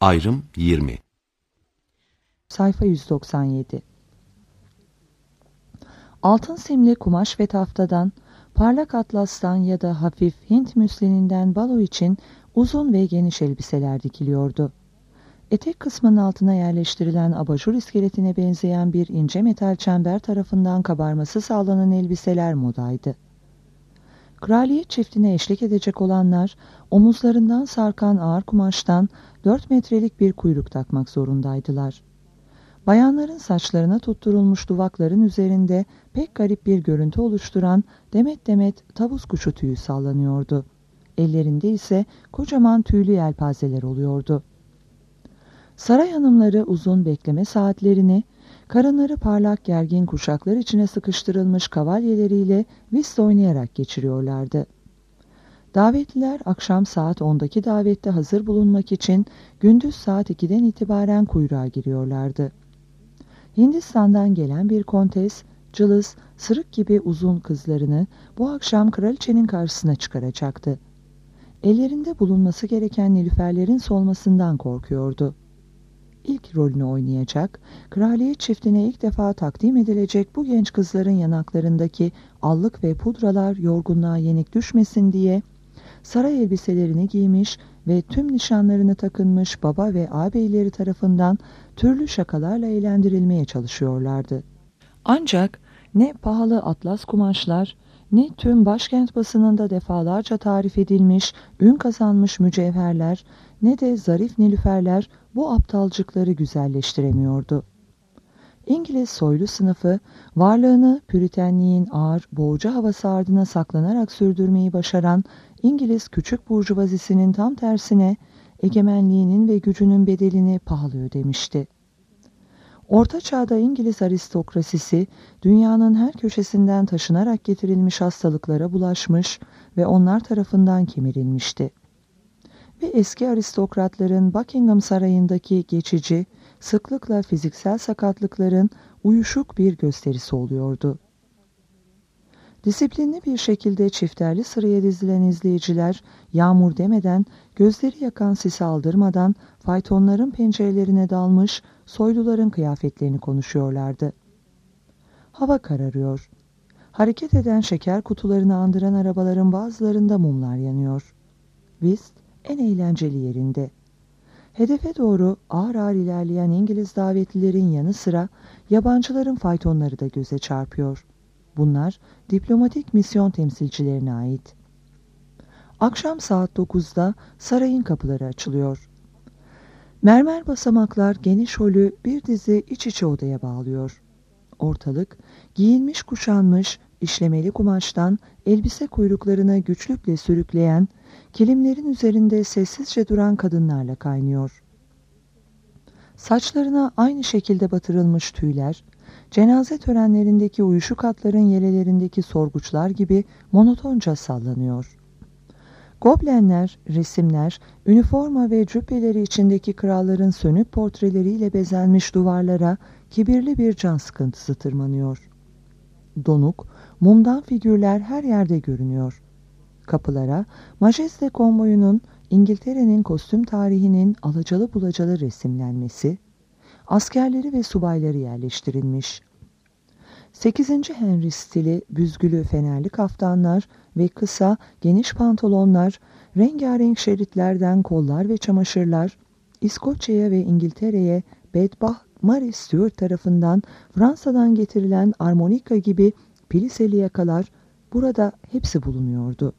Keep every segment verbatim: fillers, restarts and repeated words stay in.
Ayrım yirmi. Sayfa yüz doksan yedi. Altın simli kumaş ve taftadan, parlak atlastan ya da hafif Hint müslininden balo için uzun ve geniş elbiseler dikiliyordu. Etek kısmının altına yerleştirilen abajur iskeletine benzeyen bir ince metal çember tarafından kabarması sağlanan elbiseler modaydı. Kraliyet çiftine eşlik edecek olanlar, omuzlarından sarkan ağır kumaştan dört metrelik bir kuyruk takmak zorundaydılar. Bayanların saçlarına tutturulmuş duvakların üzerinde pek garip bir görüntü oluşturan demet demet tavus kuşu tüyü sallanıyordu. Ellerinde ise kocaman tüylü yelpazeler oluyordu. Saray hanımları uzun bekleme saatlerini, karınları parlak gergin kuşaklar içine sıkıştırılmış kavalyeleriyle whist oynayarak geçiriyorlardı. Davetliler akşam saat ondaki davette hazır bulunmak için gündüz saat ikiden itibaren kuyruğa giriyorlardı. Hindistan'dan gelen bir kontes, cılız, sırık gibi uzun kızlarını bu akşam kraliçenin karşısına çıkaracaktı. Ellerinde bulunması gereken nilüferlerin solmasından korkuyordu. İlk rolünü oynayacak, kraliyet çiftine ilk defa takdim edilecek bu genç kızların yanaklarındaki allık ve pudralar yorgunluğa yenik düşmesin diye saray elbiselerini giymiş ve tüm nişanlarını takınmış baba ve ağabeyleri tarafından türlü şakalarla eğlendirilmeye çalışıyorlardı. Ancak ne pahalı atlas kumaşlar, ne tüm başkent basınında defalarca tarif edilmiş, ün kazanmış mücevherler, ne de zarif nilüferler bu aptalcıkları güzelleştiremiyordu. İngiliz soylu sınıfı, varlığını püritenliğin ağır, boğucu havası ardına saklanarak sürdürmeyi başaran İngiliz küçük burjuvazisinin tam tersine, egemenliğinin ve gücünün bedelini pahalı ödemişti. Orta Çağ'da İngiliz aristokrasisi, dünyanın her köşesinden taşınarak getirilmiş hastalıklara bulaşmış ve onlar tarafından kemirilmişti. Ve eski aristokratların Buckingham Sarayı'ndaki geçici, sıklıkla fiziksel sakatlıkların uyuşuk bir gösterisi oluyordu. Disiplinli bir şekilde çifterli sıraya dizilen izleyiciler, yağmur demeden, gözleri yakan sisi aldırmadan faytonların pencerelerine dalmış, soyluların kıyafetlerini konuşuyorlardı. Hava kararıyor. Hareket eden şeker kutularını andıran arabaların bazılarında mumlar yanıyor. Whist en eğlenceli yerinde. Hedefe doğru ağır ağır ilerleyen İngiliz davetlilerin yanı sıra yabancıların faytonları da göze çarpıyor. Bunlar diplomatik misyon temsilcilerine ait. Akşam saat dokuzda sarayın kapıları açılıyor. Mermer basamaklar geniş holü bir dizi iç içe odaya bağlıyor. Ortalık giyinmiş kuşanmış işlemeli kumaştan elbise kuyruklarını güçlükle sürükleyen, kilimlerin üzerinde sessizce duran kadınlarla kaynıyor. Saçlarına aynı şekilde batırılmış tüyler, cenaze törenlerindeki uyuşuk atların yelelerindeki sorguçlar gibi monotonca sallanıyor. Goblenler, resimler, üniforma ve cübbeleri içindeki kralların sönük portreleriyle bezenmiş duvarlara kibirli bir can sıkıntısı tırmanıyor. Donuk, mumdan figürler her yerde görünüyor. Kapılara, Majeste konvoyunun İngiltere'nin kostüm tarihinin alacalı bulacalı resimlenmesi, askerleri ve subayları yerleştirilmiş. sekizinci Henry stili büzgülü fenerli kaftanlar ve kısa, geniş pantolonlar, rengarenk şeritlerden kollar ve çamaşırlar, İskoçya'ya ve İngiltere'ye bedbaht Mary Stuart tarafından Fransa'dan getirilen armonika gibi piliseli yakalar burada hepsi bulunuyordu.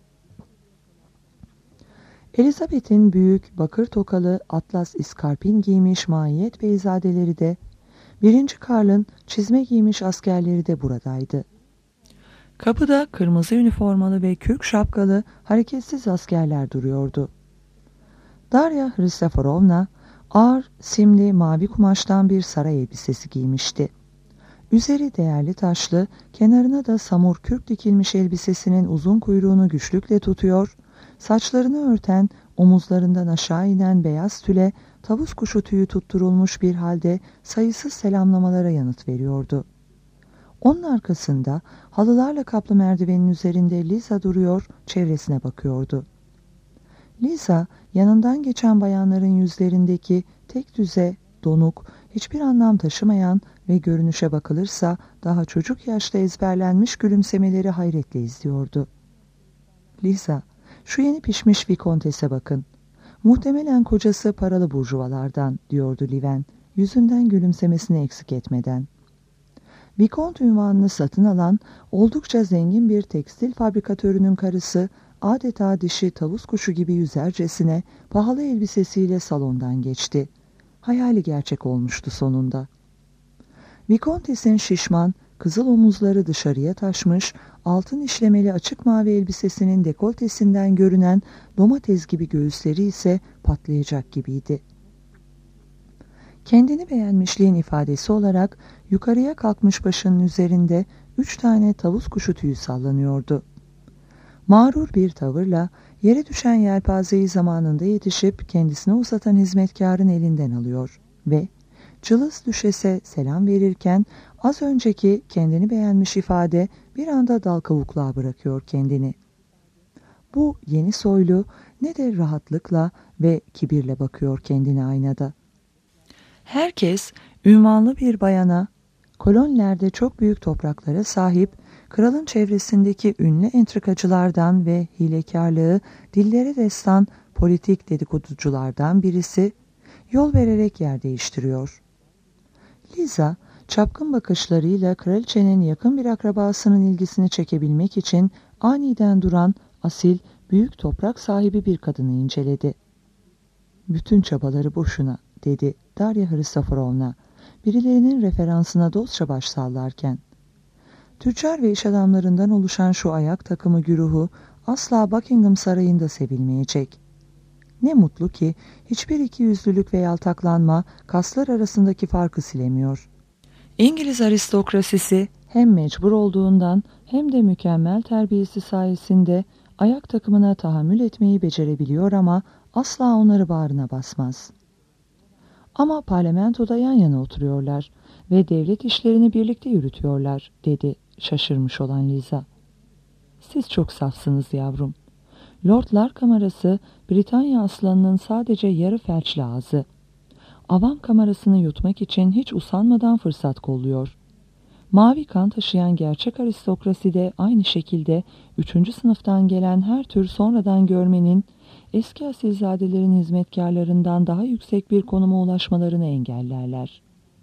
Elizabeth'in büyük bakır tokalı atlas iskarpin giymiş mahiyet beyzadeleri de, birinci Karl'ın çizme giymiş askerleri de buradaydı. Kapıda kırmızı üniformalı ve kürk şapkalı hareketsiz askerler duruyordu. Darya Hristoforovna ağır, simli, mavi kumaştan bir saray elbisesi giymişti. Üzeri değerli taşlı, kenarına da samur kürk dikilmiş elbisesinin uzun kuyruğunu güçlükle tutuyor, saçlarını örten, omuzlarından aşağı inen beyaz tüle, tavus kuşu tüyü tutturulmuş bir halde sayısız selamlamalara yanıt veriyordu. Onun arkasında halılarla kaplı merdivenin üzerinde Liza duruyor, çevresine bakıyordu. Lisa, yanından geçen bayanların yüzlerindeki tek düze, donuk, hiçbir anlam taşımayan ve görünüşe bakılırsa daha çocuk yaşta ezberlenmiş gülümsemeleri hayretle izliyordu. Lisa, şu yeni pişmiş vikontese bakın. Muhtemelen kocası paralı burjuvalardan, diyordu Liven, yüzünden gülümsemesini eksik etmeden. Vikont unvanını satın alan, oldukça zengin bir tekstil fabrikatörünün karısı, adeta dişi tavus kuşu gibi yüzercesine pahalı elbisesiyle salondan geçti. Hayali gerçek olmuştu sonunda. Vikontes'in şişman, kızıl omuzları dışarıya taşmış, altın işlemeli açık mavi elbisesinin dekoltesinden görünen domates gibi göğüsleri ise patlayacak gibiydi. Kendini beğenmişliğin ifadesi olarak yukarıya kalkmış başının üzerinde üç tane tavus kuşu tüyü sallanıyordu. Mağrur bir tavırla yere düşen yelpazeyi zamanında yetişip kendisine uzatan hizmetkarın elinden alıyor ve cılız düşese selam verirken az önceki kendini beğenmiş ifade bir anda dal kavukluğa bırakıyor kendini. Bu yeni soylu ne de rahatlıkla ve kibirle bakıyor kendine aynada. Herkes ünvanlı bir bayana, kolonilerde çok büyük topraklara sahip, kralın çevresindeki ünlü entrikacılardan ve hilekarlığı dillere destan politik dedikoduculardan birisi, yol vererek yer değiştiriyor. Liza, çapkın bakışlarıyla kraliçenin yakın bir akrabasının ilgisini çekebilmek için aniden duran, asil, büyük toprak sahibi bir kadını inceledi. Bütün çabaları boşuna, dedi Darya Hristoforovna, birilerinin referansına dostça baş sallarken. Tüccar ve iş adamlarından oluşan şu ayak takımı güruhu asla Buckingham Sarayı'nda sevilmeyecek. Ne mutlu ki hiçbir ikiyüzlülük ve yaltaklanma kaslar arasındaki farkı silemiyor. İngiliz aristokrasisi hem mecbur olduğundan hem de mükemmel terbiyesi sayesinde ayak takımına tahammül etmeyi becerebiliyor ama asla onları bağrına basmaz. Ama parlamentoda yan yana oturuyorlar ve devlet işlerini birlikte yürütüyorlar, dedi şaşırmış olan Liza. Siz çok safsınız yavrum. Lordlar Kamerası, Britanya aslanının sadece yarı felçli ağzı. Avam kamerasını yutmak için hiç usanmadan fırsat kolluyor. Mavi kan taşıyan gerçek aristokrasi de aynı şekilde üçüncü sınıftan gelen her tür sonradan görmenin, eski asilzadelerin hizmetkarlarından daha yüksek bir konuma ulaşmalarını engellerler.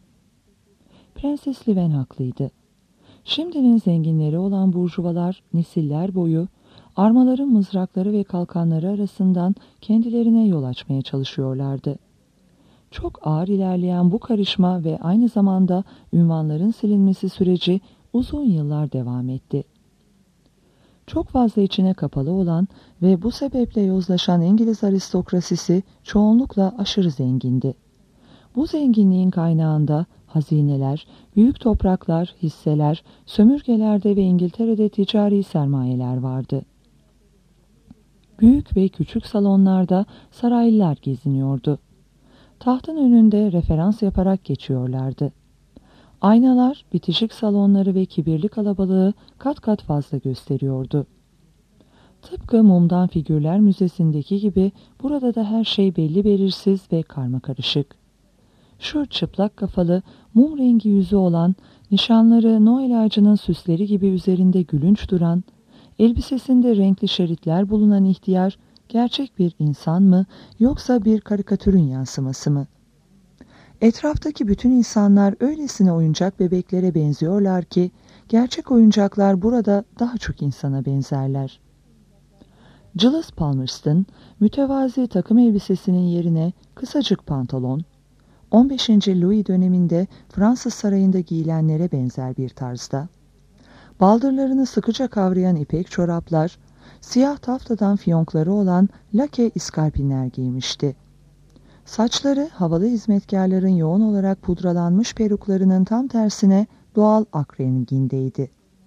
Prenses Liven haklıydı. Şimdinin zenginleri olan burjuvalar nesiller boyu armaların mızrakları ve kalkanları arasından kendilerine yol açmaya çalışıyorlardı. Çok ağır ilerleyen bu karışma ve aynı zamanda ünvanların silinmesi süreci uzun yıllar devam etti. Çok fazla içine kapalı olan ve bu sebeple yozlaşan İngiliz aristokrasisi çoğunlukla aşırı zengindi. Bu zenginliğin kaynağında hazineler, büyük topraklar, hisseler, sömürgelerde ve İngiltere'de ticari sermayeler vardı. Büyük ve küçük salonlarda saraylılar geziniyordu. Tahtın önünde referans yaparak geçiyorlardı. Aynalar, bitişik salonları ve kibirli kalabalığı kat kat fazla gösteriyordu. Tıpkı Mumdan Figürler Müzesi'ndeki gibi burada da her şey belli belirsiz ve karmakarışık. Şu çıplak kafalı, mum rengi yüzü olan, nişanları Noel ağacının süsleri gibi üzerinde gülünç duran, elbisesinde renkli şeritler bulunan ihtiyar, gerçek bir insan mı yoksa bir karikatürün yansıması mı? Etraftaki bütün insanlar öylesine oyuncak bebeklere benziyorlar ki, gerçek oyuncaklar burada daha çok insana benzerler. Giles Palmerston, mütevazi takım elbisesinin yerine kısacık pantolon, on beşinci Louis döneminde Fransız sarayında giyilenlere benzer bir tarzda, baldırlarını sıkıca kavrayan ipek çoraplar, siyah taftadan fiyonkları olan lake iskarpinler giymişti. Saçları havalı hizmetkarların yoğun olarak pudralanmış peruklarının tam tersine doğal ak rengindeydi.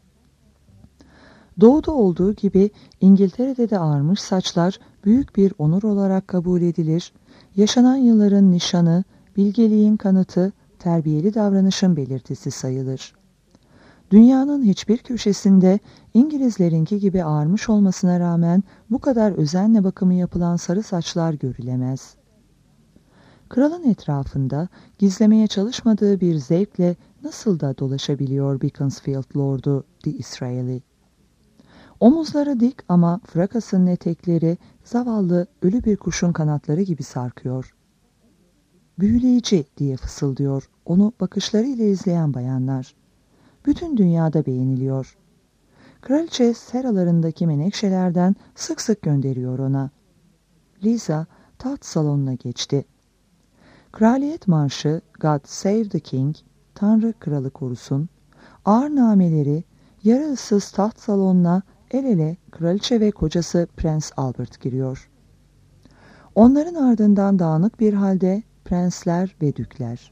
Doğuda olduğu gibi İngiltere'de de ağarmış saçlar büyük bir onur olarak kabul edilir, yaşanan yılların nişanı, bilgeliğin kanıtı, terbiyeli davranışın belirtisi sayılır. Dünyanın hiçbir köşesinde İngilizlerinki gibi ağarmış olmasına rağmen bu kadar özenle bakımı yapılan sarı saçlar görülemez. Kralın etrafında gizlemeye çalışmadığı bir zevkle nasıl da dolaşabiliyor Beaconsfield Lord'u Disraeli. Omuzları dik ama frakasının etekleri zavallı ölü bir kuşun kanatları gibi sarkıyor. Büyüleyici diye fısıldıyor onu bakışlarıyla izleyen bayanlar. Bütün dünyada beğeniliyor. Kraliçe seralarındaki menekşelerden sık sık gönderiyor ona. Liza taht salonuna geçti. Kraliyet marşı God Save the King, Tanrı kralı korusun, ağır nameleri yarı ıssız taht salonuna el ele kraliçe ve kocası Prens Albert giriyor. Onların ardından dağınık bir halde prensler ve dükler.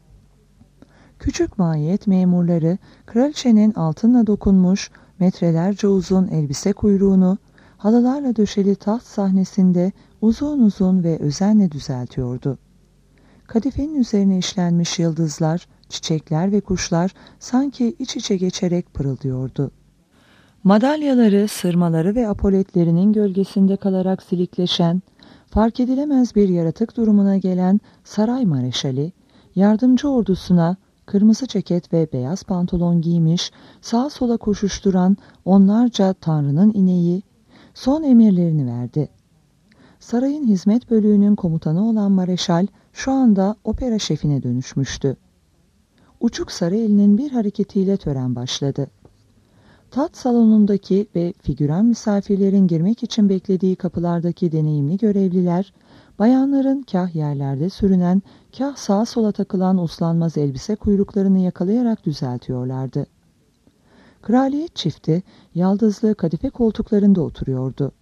Küçük mahiyet memurları kraliçenin altınla dokunmuş metrelerce uzun elbise kuyruğunu halılarla döşeli taht sahnesinde uzun uzun ve özenle düzeltiyordu. Kadifenin üzerine işlenmiş yıldızlar, çiçekler ve kuşlar sanki iç içe geçerek pırıldıyordu. Madalyaları, sırmaları ve apoletlerinin gölgesinde kalarak silikleşen, fark edilemez bir yaratık durumuna gelen saray mareşali, yardımcı ordusuna kırmızı ceket ve beyaz pantolon giymiş, sağa sola koşuşturan onlarca tanrının ineği son emirlerini verdi. Sarayın hizmet bölüğünün komutanı olan mareşal şu anda opera şefine dönüşmüştü. Uçuk sarı elinin bir hareketiyle tören başladı. Tat salonundaki ve figüran misafirlerin girmek için beklediği kapılardaki deneyimli görevliler, bayanların kah yerlerde sürünen, kah sağa sola takılan uslanmaz elbise kuyruklarını yakalayarak düzeltiyorlardı. Kraliyet çifti, yaldızlı kadife koltuklarında oturuyordu.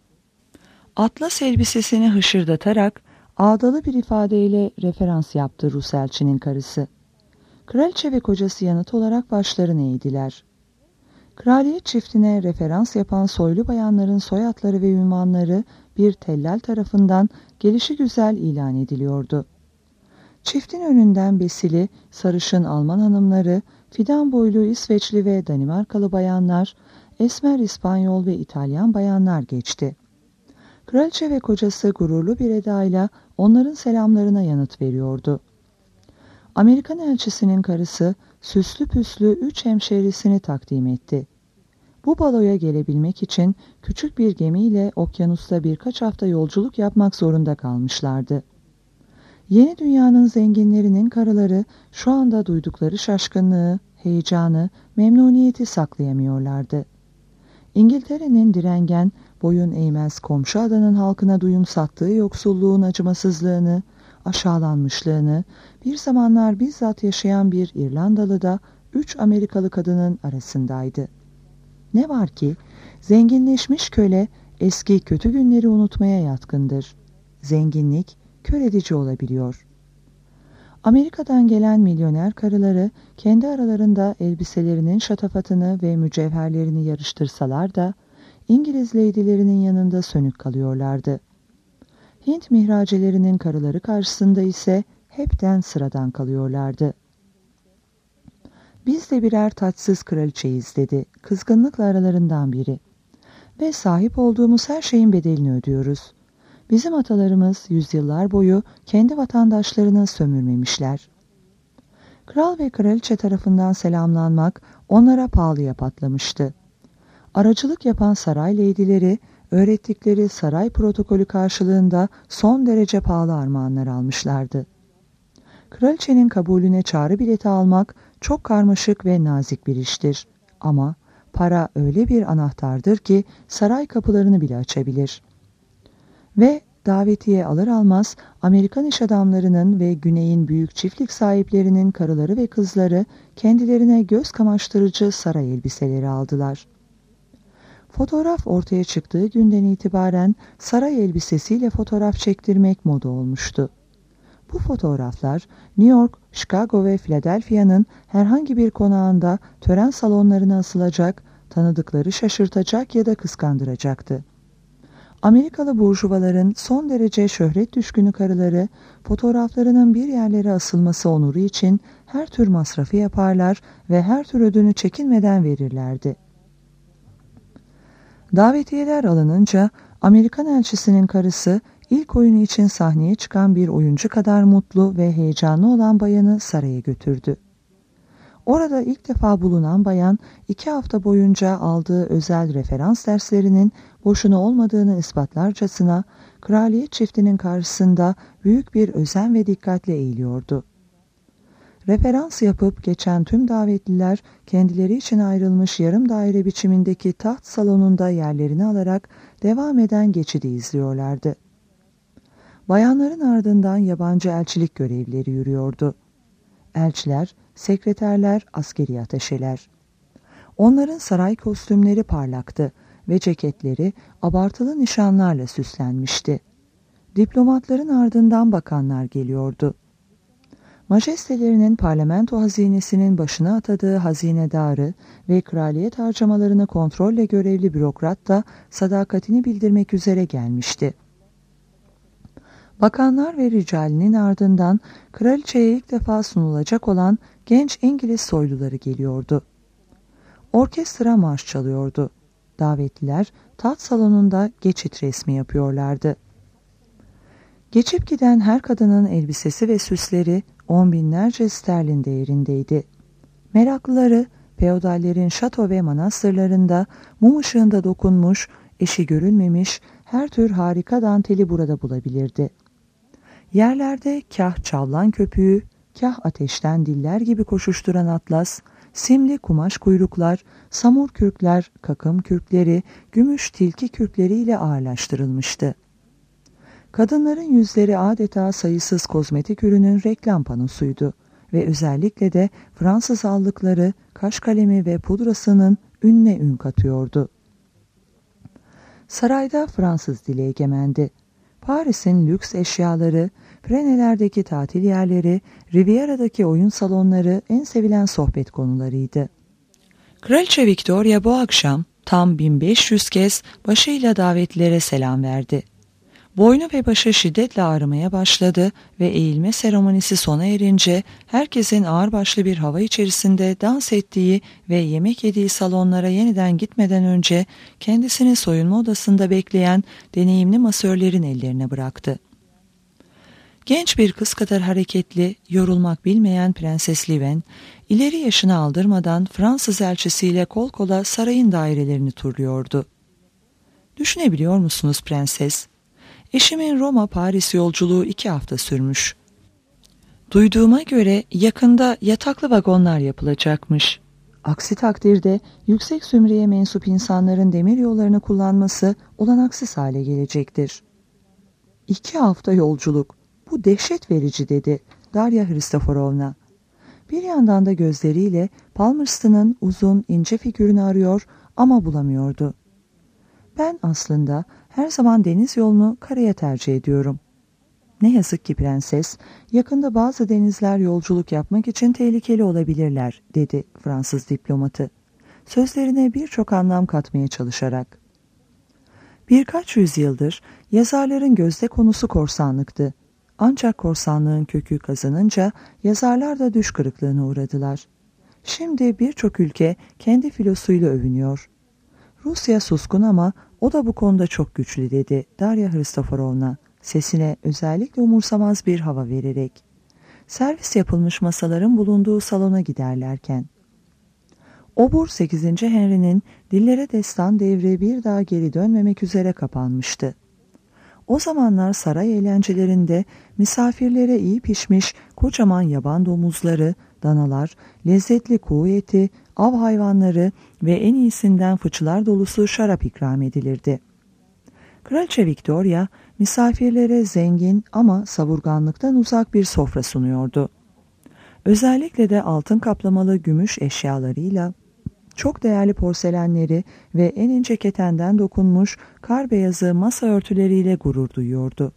Atlas elbisesini hışırdatarak, ağdalı bir ifadeyle referans yaptı Rus elçinin karısı. Kraliçe ve kocası yanıt olarak başlarını eğdiler. Kraliyet çiftine referans yapan soylu bayanların soyadları ve ünvanları bir tellal tarafından gelişigüzel ilan ediliyordu. Çiftin önünden besili, sarışın Alman hanımları, fidan boylu İsveçli ve Danimarkalı bayanlar, esmer İspanyol ve İtalyan bayanlar geçti. Kraliçe ve kocası gururlu bir edayla onların selamlarına yanıt veriyordu. Amerikan elçisinin karısı süslü püslü üç hemşehrisini takdim etti. Bu baloya gelebilmek için küçük bir gemiyle okyanusta birkaç hafta yolculuk yapmak zorunda kalmışlardı. Yeni dünyanın zenginlerinin karıları şu anda duydukları şaşkınlığı, heyecanı, memnuniyeti saklayamıyorlardı. İngiltere'nin direngen, boyun eğmez komşu adanın halkına duyum sattığı yoksulluğun acımasızlığını, aşağılanmışlığını, bir zamanlar bizzat yaşayan bir İrlandalı da üç Amerikalı kadının arasındaydı. Ne var ki, zenginleşmiş köle eski kötü günleri unutmaya yatkındır. Zenginlik kör edici olabiliyor. Amerika'dan gelen milyoner karıları kendi aralarında elbiselerinin şatafatını ve mücevherlerini yarıştırsalar da İngiliz leydilerinin yanında sönük kalıyorlardı. Hint mihracelerinin karıları karşısında ise hepten sıradan kalıyorlardı. Biz de birer taçsız kraliçeyiz dedi kızgınlıkla aralarından biri. Ve sahip olduğumuz her şeyin bedelini ödüyoruz. Bizim atalarımız yüzyıllar boyu kendi vatandaşlarını sömürmemişler. Kral ve kraliçe tarafından selamlanmak onlara pahalıya patlamıştı. Aracılık yapan saray leydileri öğrettikleri saray protokolü karşılığında son derece pahalı armağanlar almışlardı. Kraliçenin kabulüne çağrı bileti almak çok karmaşık ve nazik bir iştir. Ama para öyle bir anahtardır ki saray kapılarını bile açabilir. Ve davetiye alır almaz Amerikan iş adamlarının ve Güney'in büyük çiftlik sahiplerinin karıları ve kızları kendilerine göz kamaştırıcı saray elbiseleri aldılar. Fotoğraf ortaya çıktığı günden itibaren saray elbisesiyle fotoğraf çektirmek moda olmuştu. Bu fotoğraflar New York, Chicago ve Philadelphia'nın herhangi bir konağında tören salonlarına asılacak, tanıdıkları şaşırtacak ya da kıskandıracaktı. Amerikalı burjuvaların son derece şöhret düşkünü karıları, fotoğraflarının bir yerlere asılması onuru için her tür masrafı yaparlar ve her tür ödünü çekinmeden verirlerdi. Davetiyeler alınınca Amerikan elçisinin karısı ilk oyunu için sahneye çıkan bir oyuncu kadar mutlu ve heyecanlı olan bayanı saraya götürdü. Orada ilk defa bulunan bayan iki hafta boyunca aldığı özel referans derslerinin boşuna olmadığını ispatlarcasına kraliyet çiftinin karşısında büyük bir özen ve dikkatle eğiliyordu. Referans yapıp geçen tüm davetliler kendileri için ayrılmış yarım daire biçimindeki taht salonunda yerlerini alarak devam eden geçidi izliyorlardı. Bayanların ardından yabancı elçilik görevlileri yürüyordu. Elçiler, sekreterler, askeri ateşeler. Onların saray kostümleri parlaktı ve ceketleri abartılı nişanlarla süslenmişti. Diplomatların ardından bakanlar geliyordu. Majestelerinin parlamento hazinesinin başına atadığı hazinedarı ve kraliyet harcamalarını kontrolle görevli bürokrat da sadakatini bildirmek üzere gelmişti. Bakanlar ve ricalinin ardından kraliçeye ilk defa sunulacak olan genç İngiliz soyluları geliyordu. Orkestra marş çalıyordu. Davetliler taht salonunda geçit resmi yapıyorlardı. Geçip giden her kadının elbisesi ve süsleri on binlerce sterlin değerindeydi. Meraklıları feodallerin şato ve manastırlarında mum ışığında dokunmuş, eşi görülmemiş her tür harika danteli burada bulabilirdi. Yerlerde kah çavlan köpüğü, kah ateşten diller gibi koşuşturan atlas, simli kumaş kuyruklar, samur kürkler, kakım kürkleri, gümüş tilki kürkleriyle ağırlaştırılmıştı. Kadınların yüzleri adeta sayısız kozmetik ürünün reklam panosuydu ve özellikle de Fransız allıkları, kaş kalemi ve pudrasının ününe ün katıyordu. Sarayda Fransız dili egemendi. Paris'in lüks eşyaları, Prenelerdeki tatil yerleri, Riviera'daki oyun salonları en sevilen sohbet konularıydı. Kraliçe Victoria bu akşam tam bin beş yüz kez başıyla davetlilere selam verdi. Boynu ve başı şiddetle ağrımaya başladı ve eğilme seremonisi sona erince herkesin ağırbaşlı bir hava içerisinde dans ettiği ve yemek yediği salonlara yeniden gitmeden önce kendisini soyunma odasında bekleyen deneyimli masörlerin ellerine bıraktı. Genç bir kız kadar hareketli, yorulmak bilmeyen Prenses Liven, ileri yaşını aldırmadan Fransız elçisiyle kol kola sarayın dairelerini turluyordu. Düşünebiliyor musunuz prenses? Eşimin Roma-Paris yolculuğu iki hafta sürmüş. Duyduğuma göre yakında yataklı vagonlar yapılacakmış. Aksi takdirde yüksek zümreye mensup insanların demir yollarını kullanması olanaksız hale gelecektir. İki hafta yolculuk, bu dehşet verici dedi Darya Hristoforovna. Bir yandan da gözleriyle Palmerston'ın uzun ince figürünü arıyor ama bulamıyordu. Ben aslında her zaman deniz yolunu karaya tercih ediyorum. Ne yazık ki prenses, yakında bazı denizler yolculuk yapmak için tehlikeli olabilirler, dedi Fransız diplomatı. Sözlerine birçok anlam katmaya çalışarak. Birkaç yüzyıldır yazarların gözde konusu korsanlıktı. Ancak korsanlığın kökü kazanınca yazarlar da düş kırıklığına uğradılar. Şimdi birçok ülke kendi filosuyla övünüyor. Rusya suskun ama o da bu konuda çok güçlü, dedi Darya Hristoforovna, sesine özellikle umursamaz bir hava vererek. Servis yapılmış masaların bulunduğu salona giderlerken. Obur sekizinci Henry'nin dillere destan devri bir daha geri dönmemek üzere kapanmıştı. O zamanlar saray eğlencelerinde misafirlere iyi pişmiş kocaman yaban domuzları, danalar, lezzetli kuğu eti, av hayvanları ve en iyisinden fıçılar dolusu şarap ikram edilirdi. Kraliçe Victoria misafirlere zengin ama savurganlıktan uzak bir sofra sunuyordu. Özellikle de altın kaplamalı gümüş eşyalarıyla, çok değerli porselenleri ve en ince ketenden dokunmuş kar beyazı masa örtüleriyle gurur duyuyordu.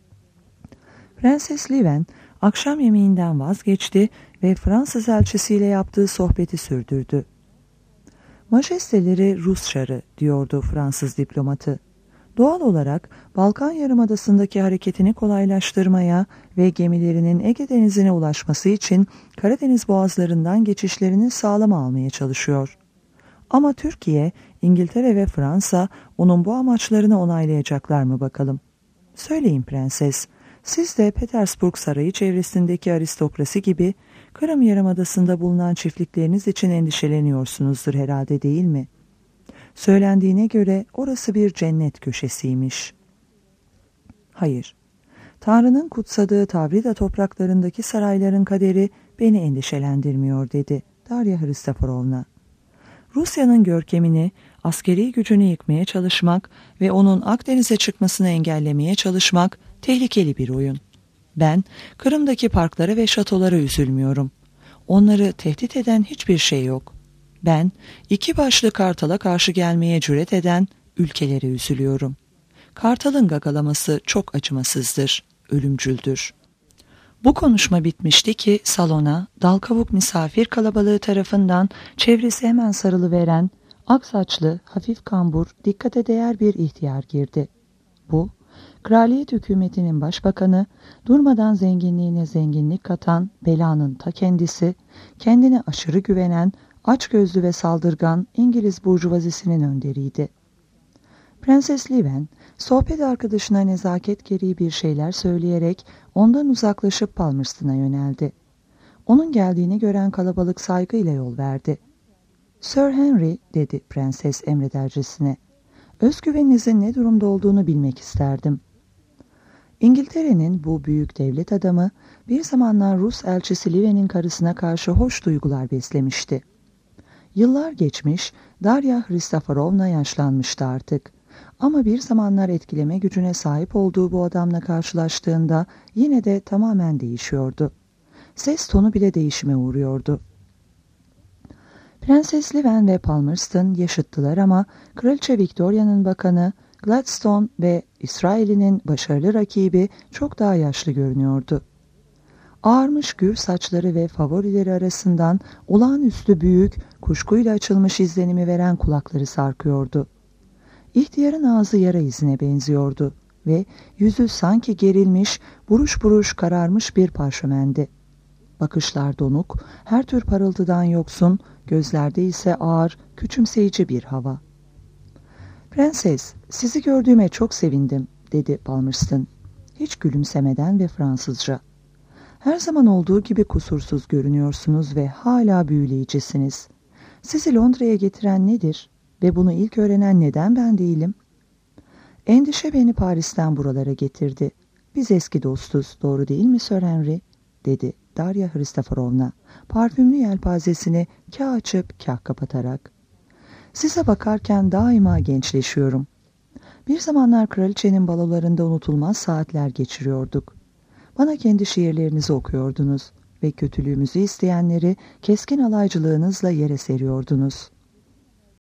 Prenses Liven akşam yemeğinden vazgeçti ve Fransız elçisiyle yaptığı sohbeti sürdürdü. Majesteleri Rus şarı, diyordu Fransız diplomatı. Doğal olarak Balkan Yarımadası'ndaki hareketini kolaylaştırmaya ve gemilerinin Ege Denizi'ne ulaşması için Karadeniz boğazlarından geçişlerini sağlama almaya çalışıyor. Ama Türkiye, İngiltere ve Fransa onun bu amaçlarını onaylayacaklar mı bakalım? Söyleyin prenses, siz de Petersburg Sarayı çevresindeki aristokrasi gibi Kırım Yarımadası'nda bulunan çiftlikleriniz için endişeleniyorsunuzdur herhalde, değil mi? Söylendiğine göre orası bir cennet köşesiymiş. Hayır, Tanrı'nın kutsadığı Tavrida topraklarındaki sarayların kaderi beni endişelendirmiyor, dedi Darya Hristoforovna. Rusya'nın görkemini, askeri gücünü yıkmaya çalışmak ve onun Akdeniz'e çıkmasını engellemeye çalışmak tehlikeli bir oyun. Ben Kırım'daki parklara ve şatolara üzülmüyorum. Onları tehdit eden hiçbir şey yok. Ben iki başlı kartala karşı gelmeye cüret eden ülkelere üzülüyorum. Kartalın gagalaması çok acımasızdır, ölümcüldür. Bu konuşma bitmişti ki salona dal kavuk misafir kalabalığı tarafından çevresi hemen sarılıveren, ak saçlı, hafif kambur, dikkate değer bir ihtiyar girdi. Bu, kraliyet hükümetinin başbakanı, durmadan zenginliğine zenginlik katan belanın ta kendisi, kendine aşırı güvenen, açgözlü ve saldırgan İngiliz burjuvazisinin önderiydi. Prenses Liven, sohbet arkadaşına nezaket gereği bir şeyler söyleyerek ondan uzaklaşıp Palmerston'a yöneldi. Onun geldiğini gören kalabalık saygıyla yol verdi. "Sir Henry," dedi prenses emredercesine, "özgüveninizin ne durumda olduğunu bilmek isterdim." İngiltere'nin bu büyük devlet adamı bir zamanlar Rus elçisi Liven'in karısına karşı hoş duygular beslemişti. Yıllar geçmiş, Darya Hristoforovna yaşlanmıştı artık. Ama bir zamanlar etkileme gücüne sahip olduğu bu adamla karşılaştığında yine de tamamen değişiyordu. Ses tonu bile değişime uğruyordu. Prenses Liven ve Palmerston yaşıttılar ama Kraliçe Victoria'nın bakanı Gladstone ve İsrail'in başarılı rakibi çok daha yaşlı görünüyordu. Ağarmış gür saçları ve favorileri arasından olağanüstü büyük, kuşkuyla açılmış izlenimi veren kulakları sarkıyordu. İhtiyarın ağzı yara izine benziyordu ve yüzü sanki gerilmiş, buruş buruş kararmış bir parşömendi. Bakışlar donuk, her tür parıltıdan yoksun, gözlerde ise ağır, küçümseyici bir hava. "Prenses, sizi gördüğüme çok sevindim," dedi Palmerston, hiç gülümsemeden ve Fransızca. "Her zaman olduğu gibi kusursuz görünüyorsunuz ve hala büyüleyicisiniz. Sizi Londra'ya getiren nedir ve bunu ilk öğrenen neden ben değilim?" "Endişe beni Paris'ten buralara getirdi. Biz eski dostuz, doğru değil mi Sir Henry?" dedi Darya Hristoforovna, parfümlü yelpazesini kâh açıp kâh kapatarak. "Size bakarken daima gençleşiyorum. Bir zamanlar kraliçenin balolarında unutulmaz saatler geçiriyorduk. Bana kendi şiirlerinizi okuyordunuz ve kötülüğümüzü isteyenleri keskin alaycılığınızla yere seriyordunuz.